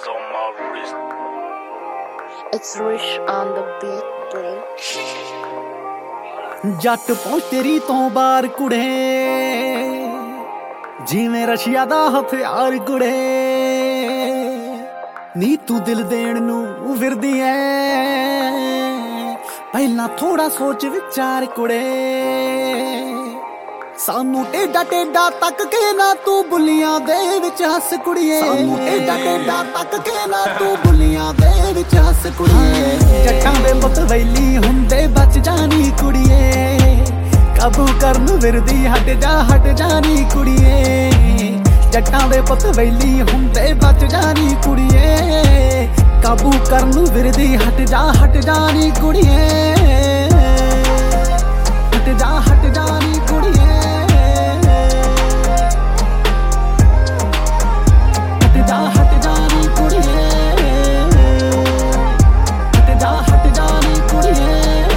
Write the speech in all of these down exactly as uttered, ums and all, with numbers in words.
diamonds on my wrist. It's Rich on the beat, bro. ਜੱਟ ਪਹੁੰਚ ਤੇਰੀ ਤੋਂ ਬਾਹਰ ਕੁੜੇ, ਜਿਵੇਂ ਰਸ਼ੀਆ ਦਾ ਹਥਿਆਰ ਕੁੜੇ। ਨੀ ਤੂੰ ਦਿਲ ਦੇਣ ਨੂੰ ਫਿਰਦੀ ਐ, ਪਹਿਲਾਂ ਥੋੜਾ ਸੋਚ ਵਿਚਾਰ ਕੁੜੇ। ਸਾਨੂੰ ਟੇਡਾ ਟੇਡਾ ਤੱਕ ਕੇ ਨਾ ਤੂੰ ਬੁੱਲੀਆਂ ਦੇ ਵਿੱਚ ਹੱਸ ਕੁੜੀਏ। ਸਾਨੂੰ ਟੇਡਾ ਟੇਡਾ ਤੱਕ ਕੇ ਨਾ ਤੂੰ ਬੁੱਲੀਆਂ ਦੇ ਵਿੱਚ ਹੱਸ ਕੁੜੀਏ। ਜੱਟਾਂ ਦੇ ਮਤਵੈਲੀ ਹੁੰਦੇ ਬਚ ਜਾਣੀ ਕੁੜੀਏ, ਕਾਬੂ ਕਰਨ ਫਿਰਦੀ ਹਟ ਜਾ ਹਟ ਜਾਣੀ ਕੁੜੀਏ। ਜੱਟਾਂ ਦੇ ਪਤਵੈਲੀ ਹੁੰਦੇ ਬਚ ਜਾਣੀ ਕੁੜੀਏ, ਕਾਬੂ ਕਰਨ ਫਿਰਦੀ ਹਟ ਜਾ ਹਟ ਜਾਣੀ ਕੁੜੀਏ। ਹਟ ਜਾ ਹਟ ਜਾਣੀ ਕੁੜੀਏ, ਹਟ ਜਾ ਹਟ ਜਾਣੀ ਕੁੜੀਏ, ਹਟ ਜਾ ਹਟ ਜਾਣੀ ਕੁੜੀਏ।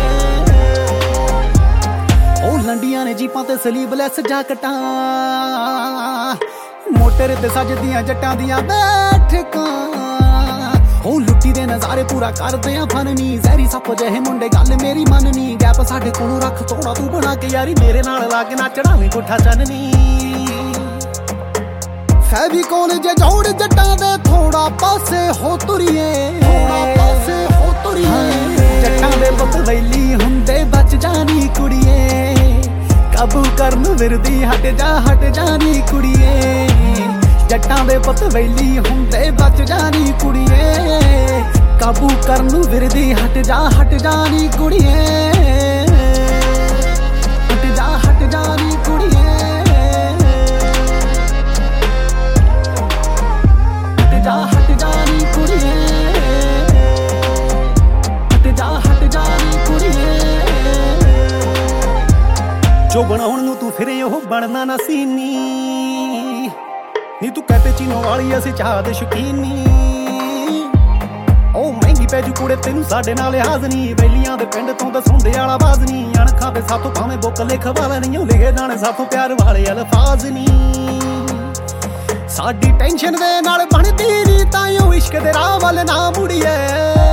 ਉਹ ਲੰਡੀਆਂ ਨੇ ਜੀਪਾਂ ਤੇ ਸਲੀਬਲੈਸ ਜਾਕਟਾਂ, ਮੋਟਰ ਤੇ ਸਜਦੀਆਂ ਜੱਟਾਂ ਦੀਆਂ ਬੈਠਕਾਂ। ਉਹ ਲੁੱਟੀ ਦੇ ਨਜ਼ਾਰੇ ਪੂਰਾ ਕਰਦੇ ਆ ਫਨ ਨੀ, ਜ਼ਹਿਰੀ ਸੱਪ ਜਿਹੇ ਮੁੰਡੇ ਗੱਲ ਮੇਰੀ ਮੰਨਨੀ। ਗੈਪ ਸਾਡੇ ਕੋਲੋਂ ਰੱਖ ਥੋੜਾ ਤੂੰ ਬਣਾ ਕੇ ਯਾਰੀ, ਮੇਰੇ ਨਾਲ ਲਾ ਕੇ ਨਾ ਚੜਾਵੀਂ ਕੋਠਾ ਚੰਨਨੀ। ਫੈਵੀਕੋਲ ਜੇ ਜੋੜ ਜੱਟਾਂ ਦੇ ਥੋੜਾ ਪਾਸੇ ਹੋ ਤੁਰੀਏ, ਥੋੜਾ ਪਾਸੇ ਹੋ ਤੁਰੀਏ। ਜੱਟਾਂ ਦੇ ਪਤਵੈਲੀ ਹੁੰਦੇ ਬਚ ਜਾਣੀ ਕੁੜੀਏ, ਕਾਬੂ ਕਰਨ ਫਿਰਦੀ ਹਟ ਜਾ ਹਟ ਜਾਣੀ ਕੁੜੀਏ। ਜੱਟਾਂ ਦੇ ਪਤਵੈਲੀ ਹੁੰਦੇ ਬਚ ਜਾਣੀ ਕੁੜੀਏ, ਕਾਬੂ ਕਰਨ ਫਿਰਦੀ ਹਟ ਜਾ ਹਟ ਜਾਣੀ ਕੁੜੀਏ। ਹਟ ਜਾ ਹਟ ਜਾਣੀ ਕੁੜੀਏ, ਹਟ ਜਾ ਹਟ ਜਾਣੀ ਕੁੜੀਏ, ਹਟ ਜਾ ਹਟ ਜਾਣੀ ਕੁੜੀਏ। ਜੋ ਬਣਾਉਣ ਨੂੰ ਤੂੰ ਫਿਰੇ ਉਹ ਬਣਨਾ ਨਾ ਸੀਨੀ, ਨੀ ਤੂੰ ਕੈਪੇਚੀਨੋ ਵਾਲੀ ਅਸੀਂ ਚਾਹ ਦੇ ਸ਼ੌਕੀਨੀ। ਉਹ ਮਹਿੰਗੀ ਪੈ ਜੂ ਕੁੜੇ ਤੈਨੂੰ ਸਾਡੇ ਨਾਲ ਲਿਹਾਜ਼ ਨੀ, ਵੈਲੀਆਂ ਦੇ ਪਿੰਡ ਤੋਂ ਦਸੌਂਦੇ ਵਾਲਾ ਬਾਜ਼ ਨੀ। ਅਣਖਾਂ ਦੇ ਸਾਥੋਂ ਭਾਵੇਂ ਬੁੱਕ ਲਿਖ ਵਾਲਾ ਨਹੀਂ, ਉਹ ਲਿਖੇ ਜਾਣੇ ਸਾਥੋਂ ਪਿਆਰ ਵਾਲੇ ਅਲਫਾਜ਼ ਨੀ। ਸਾਡੀ ਟੈਨਸ਼ਨ ਦੇ ਨਾਲ ਬਣਦੀ ਨੀ, ਤਾਂ ਉਹ ਇਸ਼ਕ ਦੇ ਰਾਹ ਵੱਲ ਨਾ ਮੁੜੀਏ।